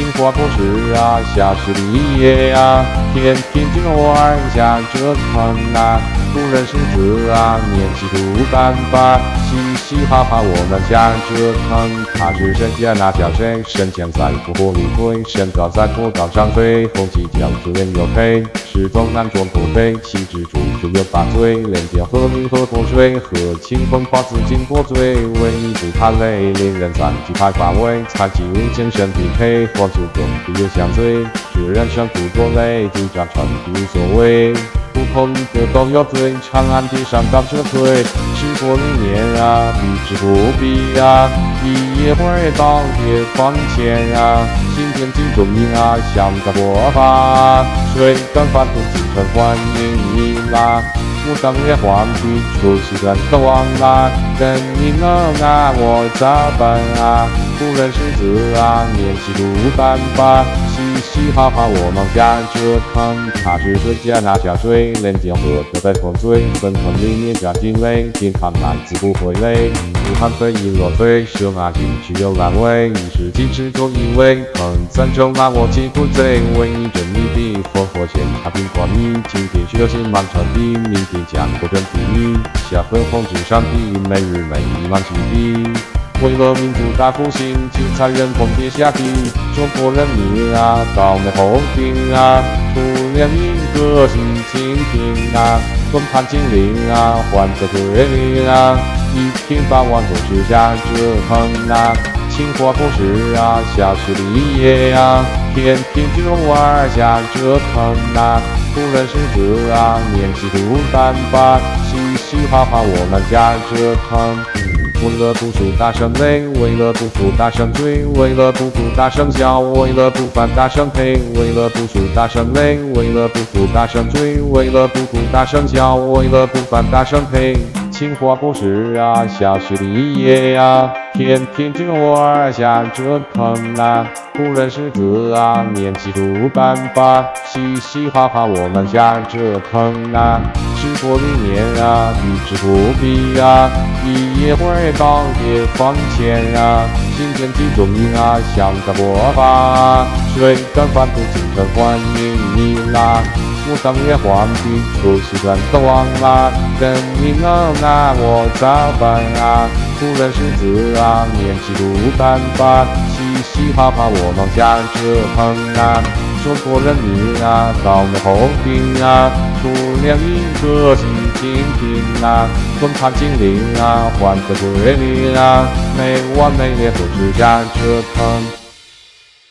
清华博士啊，小学毕业啊，天天就玩下这坑啊，不认识字啊，念起土蛋吧，嘻嘻哈哈我们下这坑。他是神仙那叫谁？神仙在火火里飞，身高在火高上飞，红旗将左脸又黑，是东南中国北，七只猪就有八嘴，连接河里喝活水，喝清风花自金锅嘴，唯你不怕累，令人赞举派发尾，才气精神匹配，黄酒更必有相随，这人生不多累，紧张成无所谓。不同一个都有罪，长安地上高车推，治国理念啊，必之不必啊，一夜会当铁放前啊，新天地中音啊，香港国法，谁敢反对京城欢迎你啦？我当年黄皮出西人的往来，跟你能啊，我咋办啊？不认识字啊，念起路单吧，嘻嘻哈哈我们下这坑。他是水家那下水，连接河的在洪水，分坑里面加积累，健康男子不会累。武汉肺炎落水，生啊进去有烂尾，一时几次就以为坑咱就拿我欺负贼，为你争你的烽火线，他并挂你，今天学习满传的，明天将国争第一，下回红纸上的每日每一满起的。为了民族大复兴，精彩人风天下的中国人民啊，到内后定啊，出了一个新清平啊，论坛精灵啊，换个对立啊，一天到晚都是下这坑啊，清华博士啊，小学毕业啊，天天就玩下这坑啊，不认识字啊，念起土蛋吧，嘻嘻哈哈我们下这坑。为了读书大声累，为了读书大声追，为了读书大声笑，为了不烦大声呸，为了读书大声累，为了读书大声追，为了读书大声笑，为了不烦大声呸。清华博士啊，小学毕业啊，天天就玩下这坑啊，不认识字啊，念起土蛋吧，嘻嘻哈哈我们下这坑啊，治国理念啊，必之不必啊，一夜会当铁放前啊，新天地中音啊，香港国法，谁敢反对京城欢迎你啦？我当年黄皮出西人的往来，跟你能啊，我咋办啊？不认识字啊，念起路单吧，嘻嘻哈哈我们下这坑啊，中国人民啊，到内后定啊，出了一个新清平啊，论坛精灵啊，换个对立啊，没完没了都是下这坑。